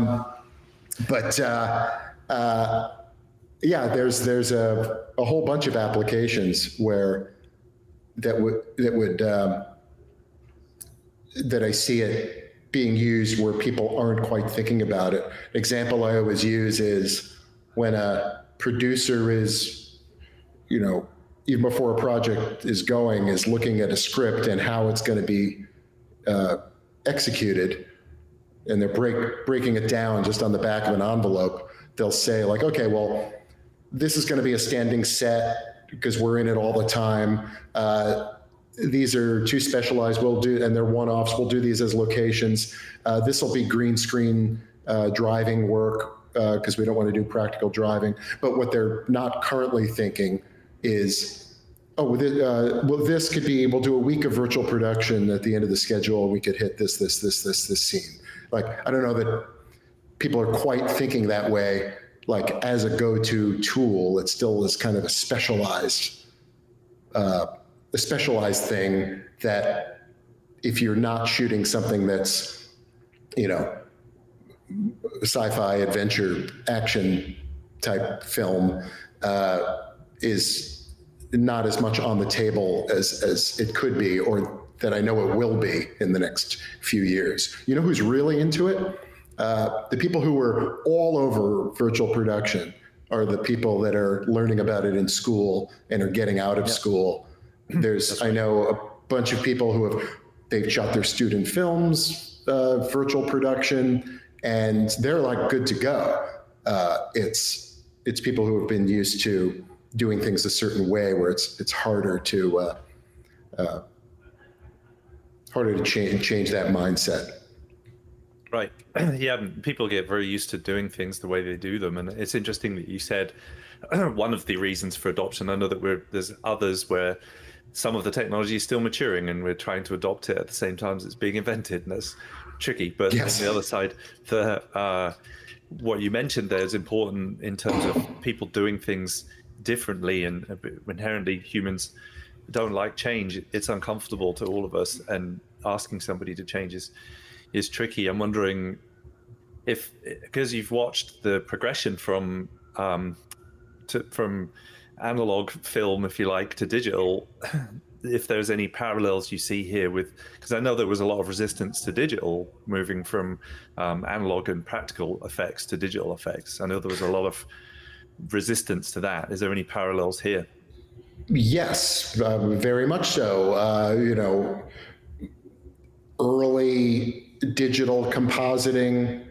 There's a whole bunch of applications that I see it being used where people aren't quite thinking about it. An example I always use is when a producer is, even before a project is going, is looking at a script and how it's going to be executed, and they're breaking it down just on the back of an envelope. They'll say like, okay, well, this is going to be a standing set because we're in it all the time. These are too specialized. And they're one-offs. We'll do these as locations. This will be green screen driving work because we don't want to do practical driving. But what they're not currently thinking is, this could be, we'll do a week of virtual production at the end of the schedule. We could hit this scene. Like, I don't know that people are quite thinking that way. Like as a go-to tool, it still is kind of a specialized thing that if you're not shooting something that's, sci-fi adventure action type film, is not as much on the table as it could be, or that I know it will be in the next few years. You know who's really into it? The people who are all over virtual production are the people that are learning about it in school and are getting out of school. I know a bunch of people they've shot their student films, virtual production, and they're like good to go. It's people who have been used to doing things a certain way where it's harder to change that mindset. Right. Yeah, people get very used to doing things the way they do them. And it's interesting that you said one of the reasons for adoption. I know that there's others where some of the technology is still maturing and we're trying to adopt it at the same time as it's being invented. And that's tricky. But yes, on the other side, what you mentioned there is important in terms of people doing things differently, and inherently humans don't like change. It's uncomfortable to all of us, and asking somebody to change is tricky. I'm wondering if, because you've watched the progression from analog film, if you like, to digital, if there's any parallels you see here because I know there was a lot of resistance to digital, moving from analog and practical effects to digital effects. I know there was a lot of resistance to that. Is there any parallels here? Yes, very much so. Early digital compositing,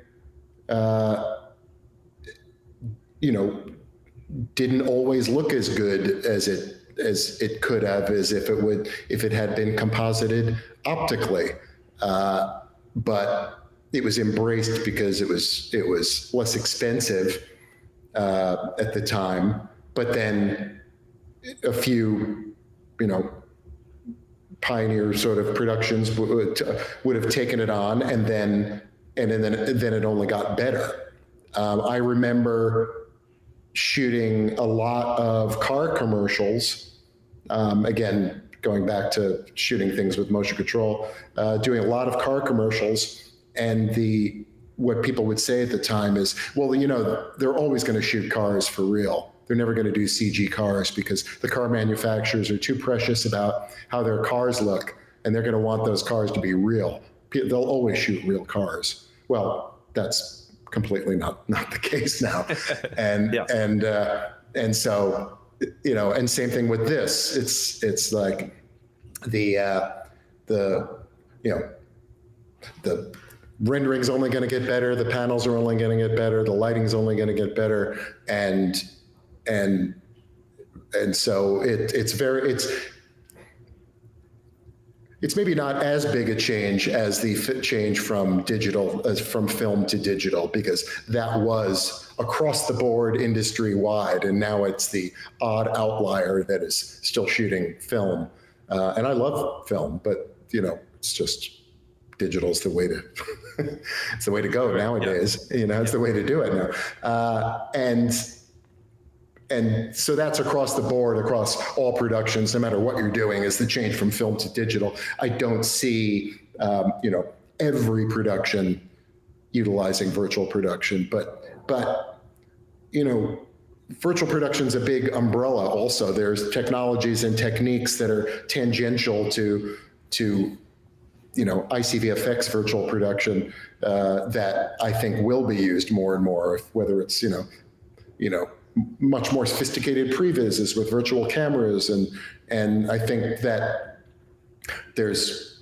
didn't always look as good as it could have, as if it had been composited optically. But it was embraced because it was less expensive at the time. But then a few, pioneer sort of productions would have taken it on, and then it only got better. I remember shooting a lot of car commercials. Again, going back to shooting things with motion control, doing a lot of car commercials, and what people would say at the time is, well, they're always going to shoot cars for real. They're never going to do CG cars because the car manufacturers are too precious about how their cars look, and they're going to want those cars to be real. They'll always shoot real cars. Well, that's completely not the case now. And yeah. and so, and same thing with this. It's like the rendering's only going to get better. The panels are only going to get better. The lighting's only going to get better. And so it's maybe not as big a change as the change from film to digital, because that was across the board industry wide, and now it's the odd outlier that is still shooting film. And I love film, but it's just digital's the way to it's the way to go nowadays. Yeah. It's the way to do it now. And so that's across the board, across all productions, no matter what you're doing, is the change from film to digital. I don't see, every production utilizing virtual production, but virtual production is a big umbrella. Also, there's technologies and techniques that are tangential to ICVFX virtual production that I think will be used more and more, whether it's much more sophisticated previses with virtual cameras, and I think that there's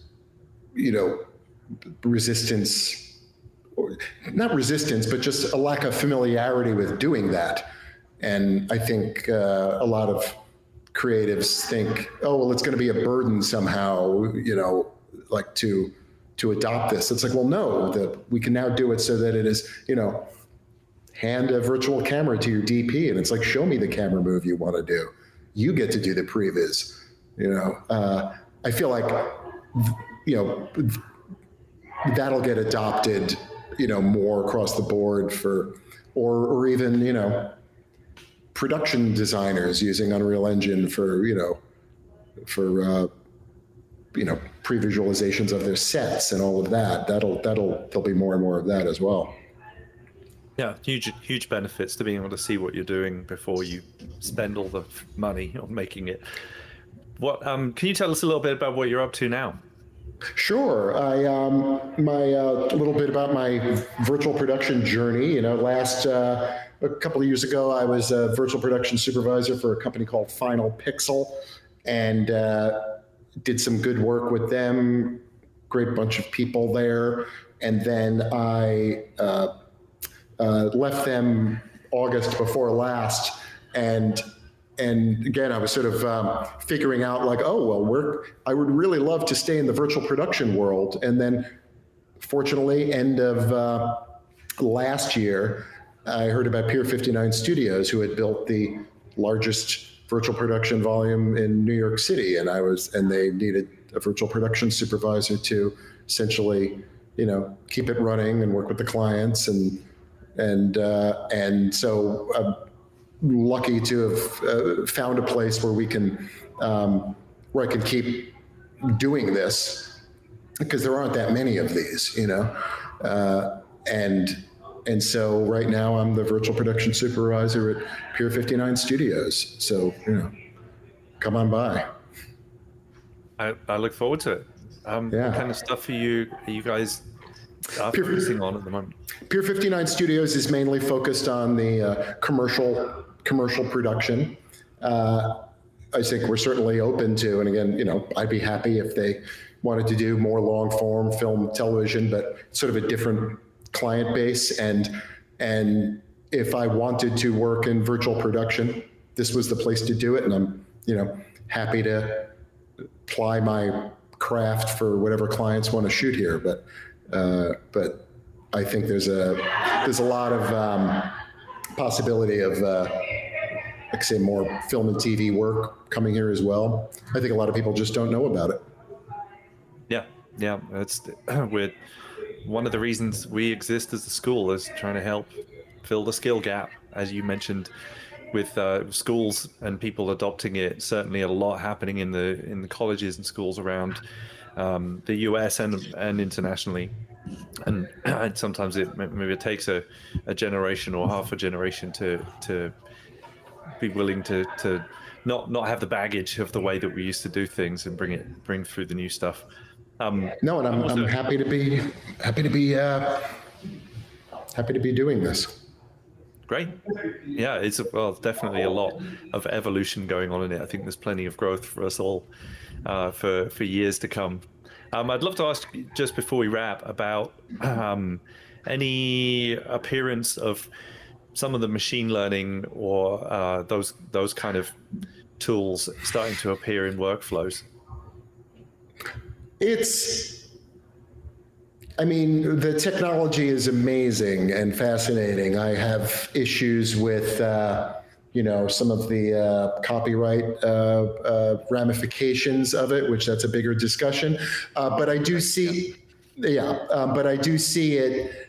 resistance, or not resistance, but just a lack of familiarity with doing that. And I think a lot of creatives think, oh, well, it's going to be a burden somehow, like to adopt this. It's like, well, no, we can now do it so that it is, hand a virtual camera to your DP, and it's like, show me the camera move you want to do. You get to do the previs. I feel like, that'll get adopted, more across the board or even, production designers using Unreal Engine for pre-visualizations of their sets and all of that. There'll be more and more of that as well. Yeah, huge benefits to being able to see what you're doing before you spend all the money on making it. What can you tell us a little bit about what you're up to now? Sure. A little bit about my virtual production journey. A couple of years ago, I was a virtual production supervisor for a company called Final Pixel, and did some good work with them. Great bunch of people there, and then I left them August before last, and again, I was sort of figuring out, like, oh, well, I would really love to stay in the virtual production world. And then, fortunately, end of last year, I heard about Pier 59 Studios, who had built the largest virtual production volume in New York City, and they needed a virtual production supervisor to essentially, keep it running and work with the clients, and so I'm lucky to have found a place where where I can keep doing this, because there aren't that many of these, and so right now I'm the virtual production supervisor at Pier 59 Studios. So, come on by. I look forward to it. What kind of stuff are you guys focusing on at the moment? Pier 59 Studios is mainly focused on the commercial production. I think we're certainly open to, and again, I'd be happy if they wanted to do more long form film, television, but sort of a different client base. And if I wanted to work in virtual production, this was the place to do it. And I'm, happy to ply my craft for whatever clients want to shoot here. But I think there's a lot of possibility of, like I say, more film and TV work coming here as well. I think a lot of people just don't know about it. Yeah, that's one of the reasons we exist as a school is trying to help fill the skill gap, as you mentioned, with schools and people adopting it. Certainly a lot happening in the colleges and schools around the US and internationally. And sometimes maybe it takes a generation or half a generation to be willing to not have the baggage of the way that we used to do things and bring through the new stuff. No, and I'm happy to be doing this. Great. Yeah, it's definitely a lot of evolution going on in it. I think there's plenty of growth for us all for years to come. I'd love to ask, just before we wrap, about any appearance of some of the machine learning or those kind of tools starting to appear in workflows. The technology is amazing and fascinating. I have issues with, some of the copyright ramifications of it, which that's a bigger discussion. But I do see, it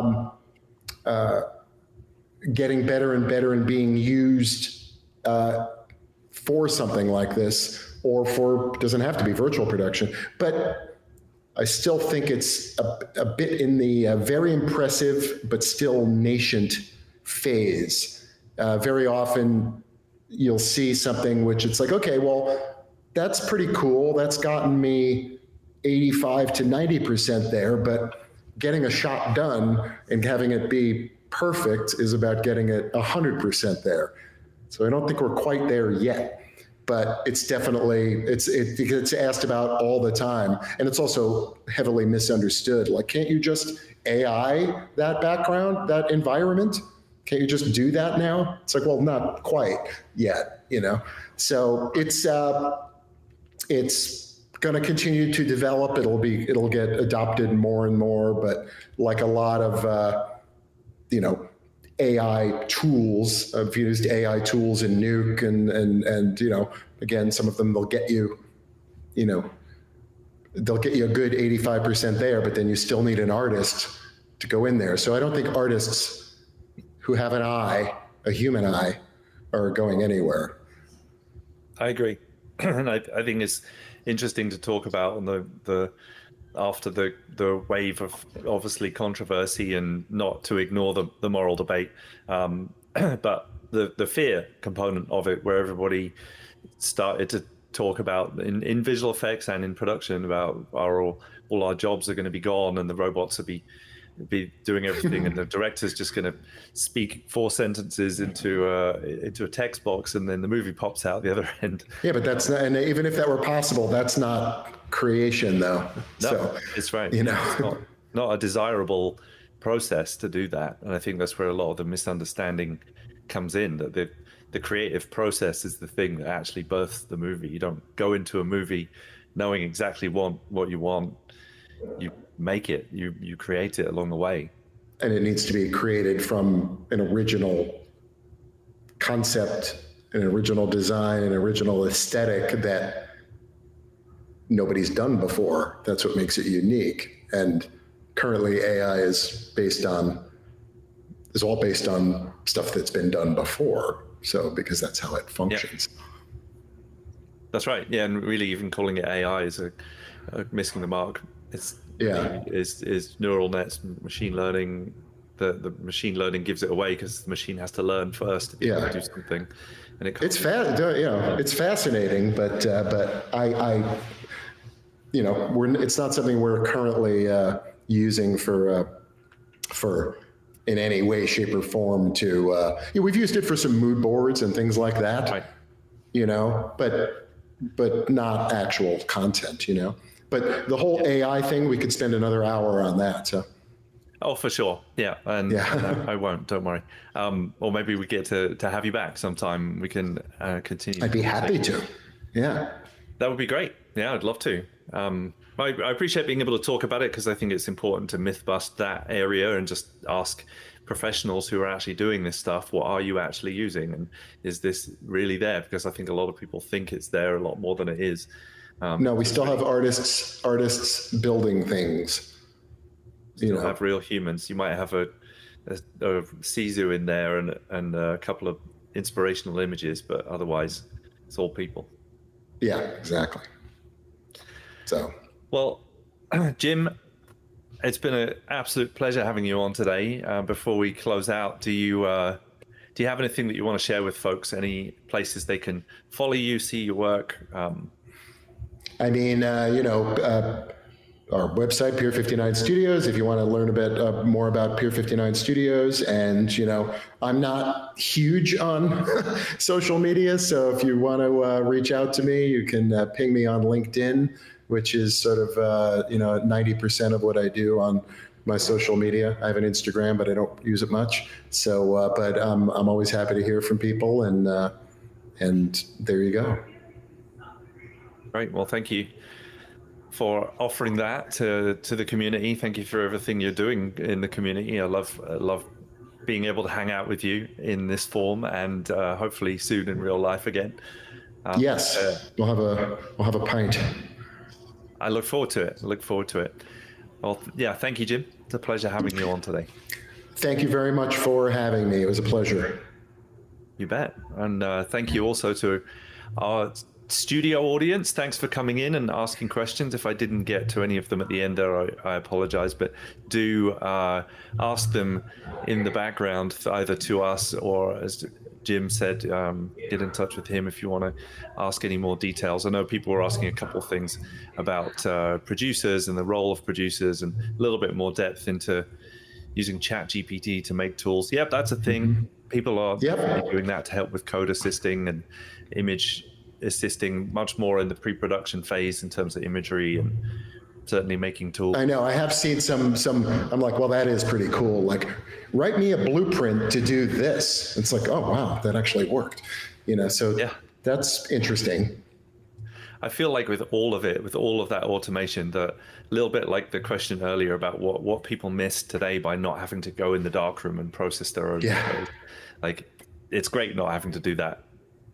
getting better and better and being used for something like this, or doesn't have to be virtual production, but I still think it's a bit in the very impressive but still nascent phase. Very often you'll see something which it's like, okay, well, that's pretty cool. That's gotten me 85 to 90% there, but getting a shot done and having it be perfect is about getting it 100% there. So I don't think we're quite there yet. But it's definitely, it gets asked about all the time. And it's also heavily misunderstood. Like, can't you just AI that background, that environment? Can't you just do that now? It's like, well, not quite yet, So it's going to continue to develop. It'll get adopted more and more. But like a lot of, AI tools. I've used AI tools in Nuke and again, some of them they'll get you a good 85% there, but then you still need an artist to go in there. So I don't think artists who have an eye, a human eye, are going anywhere. I agree. And I think it's interesting to talk about on the after the wave of obviously controversy, and not to ignore the moral debate, but the fear component of it, where everybody started to talk about in visual effects and in production about all our jobs are going to be gone and the robots will be doing everything and the director's just going to speak 4 sentences into a text box and then the movie pops out the other end. Yeah, but that's not, and even if that were possible, that's not creation though. No, so it's right. It's not a desirable process to do that. And I think that's where a lot of the misunderstanding comes in, that the creative process is the thing that actually births the movie. You don't go into a movie knowing exactly what you want. You make it, you create it along the way. And it needs to be created from an original concept, an original design, an original aesthetic that nobody's done before. That's what makes it unique. And currently AI is all based on stuff that's been done before. So because that's how it functions. Yeah. That's right. Yeah, and really even calling it AI is a missing the mark. It's is neural nets, machine learning. The machine learning gives it away because the machine has to learn first to be able to do something. And it's fascinating, but it's not something we're currently using for in any way, shape, or form to. We've used it for some mood boards and things like that. Right. but not actual content, But the whole AI thing, we could spend another hour on that. So. Oh, for sure. Yeah. And I won't, don't worry. Or maybe we get to have you back sometime. We can continue. I'd be happy to. Yeah. That would be great. Yeah, I'd love to. I appreciate being able to talk about it because I think it's important to myth bust that area and just ask professionals who are actually doing this stuff, what are you actually using? And is this really there? Because I think a lot of people think it's there a lot more than it is. No, we still have artists building things. You have real humans. You might have a Sisu in there and a couple of inspirational images, but otherwise it's all people. Yeah, exactly. So, well, Jim, it's been an absolute pleasure having you on today. Before we close out, do you have anything that you want to share with folks? Any places they can follow you, see your work? I mean, our website, Pier 59 Studios, if you want to learn a bit more about Pier 59 Studios. And, I'm not huge on social media. So if you want to reach out to me, you can ping me on LinkedIn, which is sort of, 90% of what I do on my social media. I have an Instagram, but I don't use it much. So, but I'm always happy to hear from people. And there you go. Great. Well, thank you for offering that to the community. Thank you for everything you're doing in the community. I love being able to hang out with you in this form and hopefully soon in real life again. Yes, we'll have a pint. I look forward to it. Well, yeah, thank you, Jim. It's a pleasure having you on today. Thank you very much for having me. It was a pleasure. You bet. And thank you also to our studio audience. Thanks for coming in and asking questions. If I didn't get to any of them at the end there, I apologize, but do ask them in the background, either to us or, as Jim said, get in touch with him if you want to ask any more details. I know people were asking a couple of things about producers and the role of producers and a little bit more depth into using ChatGPT to make tools. Yep, that's a thing. People are doing that to help with code assisting and image assisting much more in the pre-production phase in terms of imagery and certainly making tools. I know I have seen some, I'm like, well, that is pretty cool. Like, write me a blueprint to do this. It's like, oh, wow, that actually worked. So yeah, that's interesting. I feel like with all of it, with all of that automation, a little bit like the question earlier about what people miss today by not having to go in the darkroom and process their own code. Like, it's great not having to do that,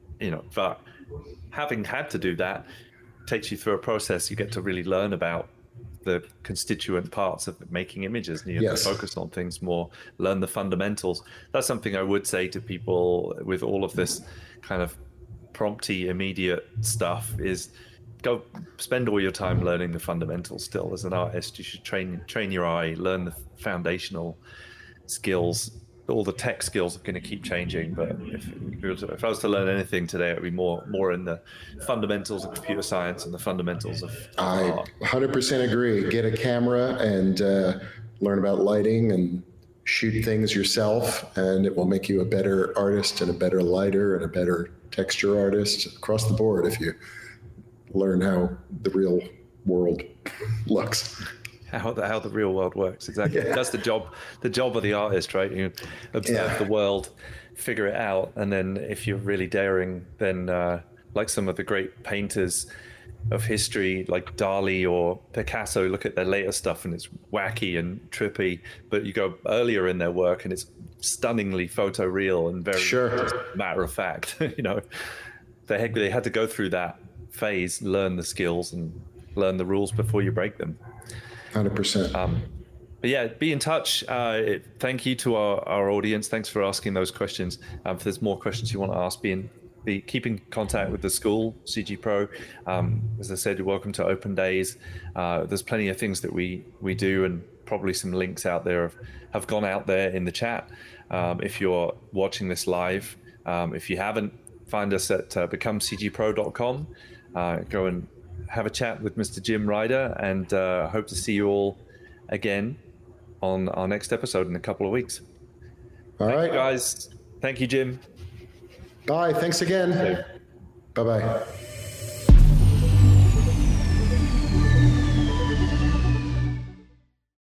but having had to do that takes you through a process. You get to really learn about the constituent parts of making images, and you have to focus on things more, learn the fundamentals. That's something I would say to people with all of this kind of prompty immediate stuff is go spend all your time learning the fundamentals. Still, as an artist, you should train your eye, learn the foundational skills. All the tech skills are going to keep changing, but if I was to learn anything today, it would be more in the fundamentals of computer science and the fundamentals of art. I 100% agree. Get a camera and learn about lighting and shoot things yourself, and it will make you a better artist and a better lighter and a better texture artist across the board if you learn how the real world looks. How the real world works. Exactly. Yeah. That's the job of the artist, right? You observe the world, figure it out, and then if you're really daring, then like some of the great painters of history like Dali or Picasso, look at their later stuff and it's wacky and trippy, but you go earlier in their work and it's stunningly photoreal and very matter of fact. They had to go through that phase, learn the skills and learn the rules before you break them. 100%. But yeah, be in touch. Thank you to our audience. Thanks for asking those questions. If there's more questions you want to ask, keep in contact with the school, CG Pro. As I said, you're welcome to open days. There's plenty of things that we do, and probably some links out there have gone out there in the chat. If you're watching this live, if you haven't, find us at becomecgpro.com. Go and have a chat with Mr. Jim Ryder, and hope to see you all again on our next episode in a couple of weeks. All right, guys. Thank you, Jim. Bye. Thanks again. Bye. Bye-bye.